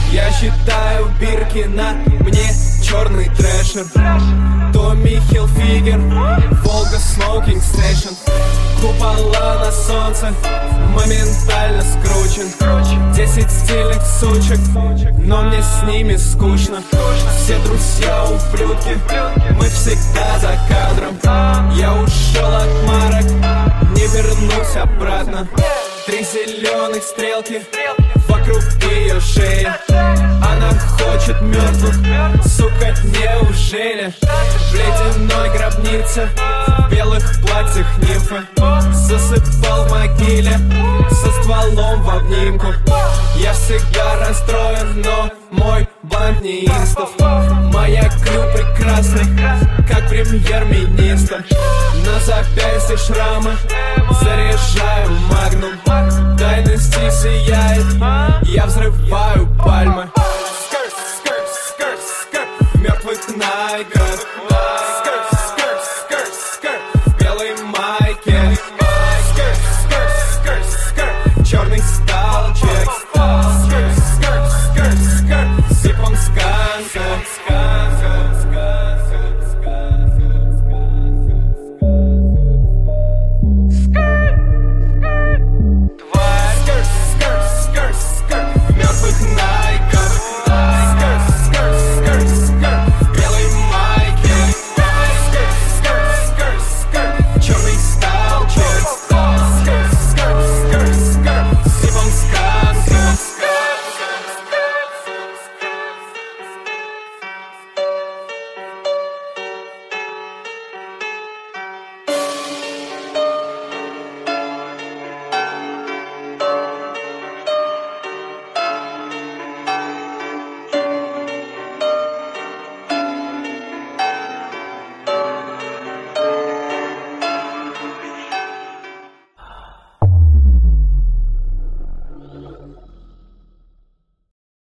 Я считаю бирки на мне черный трэшер. Томми Хилфигер, Волга Смокинг Стейшн. Купола на солнце, моментально скручен. 10 стильных сучек, но мне с ними скучно. Все друзья ублюдки, мы всегда за кадром. Я ушел от марок, не вернусь обратно. 3 зеленых стрелки вокруг ее шеи. Она хочет мертвых, сука, неужели? В ледяной гробнице, в белых платьях нимфы. Засыпал в могиле, со стволом в обнимку. Я всегда расстроен, но мой бланк не инстов. Моя крю прекрасна, как премьер-министр. На запястье шрамы, заряжаю магнум. Тайности сияет, я взрываю